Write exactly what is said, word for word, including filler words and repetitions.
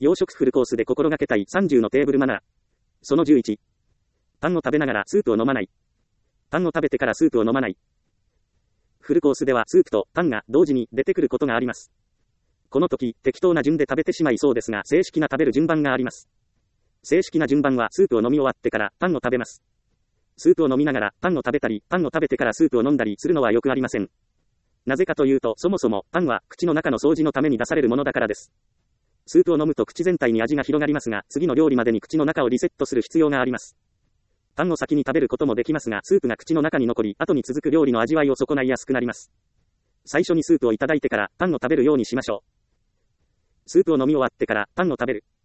洋食フルコースで心がけたいさんじゅうのテーブルマナー。そのじゅういち。パンを食べながらスープを飲まない。パンを食べてからスープを飲まない。フルコースではスープとパンが同時に出てくることがあります。この時、適当な順で食べてしまいそうですが、正式な食べる順番があります。正式な順番はスープを飲み終わってからパンを食べます。スープを飲みながらパンを食べたり、パンを食べてからスープを飲んだりするのはよくありません。なぜかというと、そもそもパンは口の中の掃除のために出されるものだからです。スープを飲むと口全体に味が広がりますが、次の料理までに口の中をリセットする必要があります。パンを先に食べることもできますが、スープが口の中に残り、後に続く料理の味わいを損ないやすくなります。最初にスープをいただいてからパンを食べるようにしましょう。スープを飲み終わってからパンを食べる。